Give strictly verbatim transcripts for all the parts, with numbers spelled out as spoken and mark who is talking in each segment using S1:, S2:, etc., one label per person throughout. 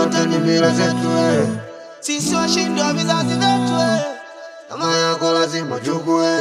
S1: zote ni mila zetu eh.
S2: Sisi washindwa vizazi vyetu eh.
S1: Kama yako lazima chukue.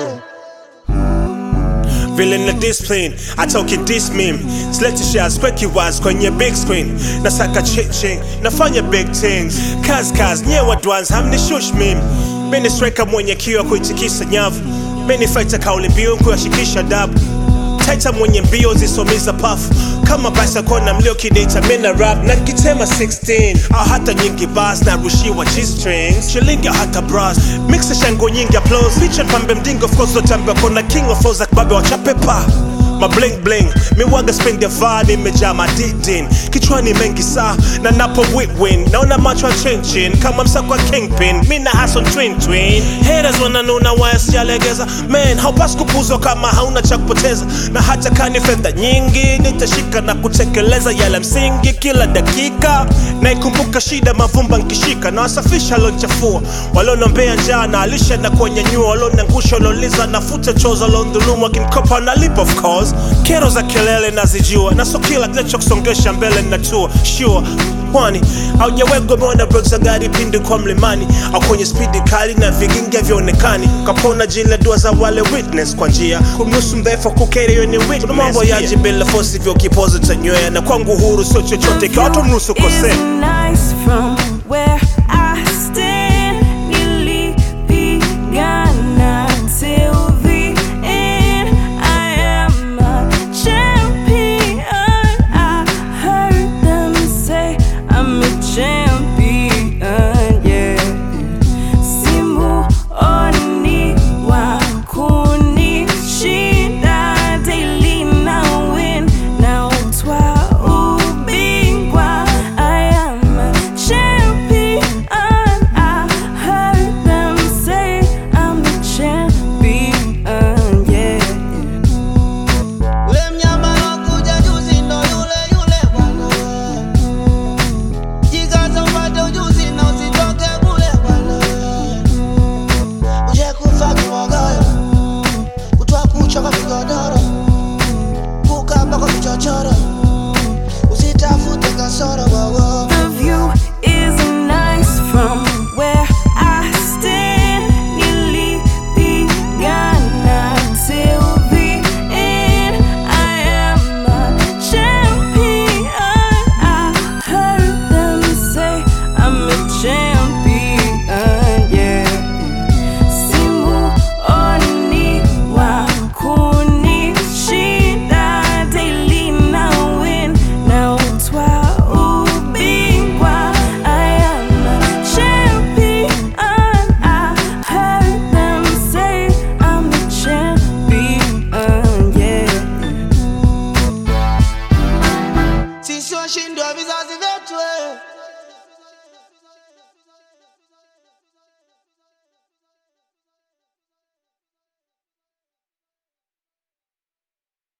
S3: Villain the discipline, I talk it this meme. Select shares, quick you was kwenye big screen. Nasaka chiching, nafanya big things. Kaz kaz, nye wadwans, hamni shush meme. Mini striker mwenye kiwa kuitikisa nyavu. Mini fighter kauli mbiu kuyashikisha dabu. Taita mwenye mbio zisomiza pafu. Kama basa kona mlio kideta mina rap na kitema sixteen. Au hata nyingi bars na rushiwa G-strings. Shilingi hata bras, mixa shango nyingi applause. Featured pambe mdingo of course lotambia kona king of flows like babe wachapepa. Ma bling bling, mi waga spend ya vani meja madidin. Kichwani mengi saa, na napo whip-win. Naona macho wa chin-chin, kama msakwa kingpin. Mina hason twin-twin. Haters wananuna waya sijalegeza. Man, haupas kupuzwa kama hauna cha kupoteza. Na hata kani fedha nyingi, nitashika na kutekeleza yale msingi kila dakika. Na ikumbuka shida mavumba nkishika. Na wasafisha lonchafua. Walonombea njaa na alisha na kwenye nyua. Walonangusha loliza na futa choza londhulumu. Wakinikopa na lip of course. Kero za kelele nazijua. Na so kila kinacho kusongesha mbele natua. Sure, kwani haujawego meona break za gari pindi kwa mlimani. Au kwenye speedi kali na vigingi havionekani. Kapona jila dua za wale witness kwa njia. Kumnusu mdhaifu kukeri yoni witness. Tuna mambo yaji bila force vyo kipozo tanywea. Na kwangu huru sio chochote kwa watu mnusu kose.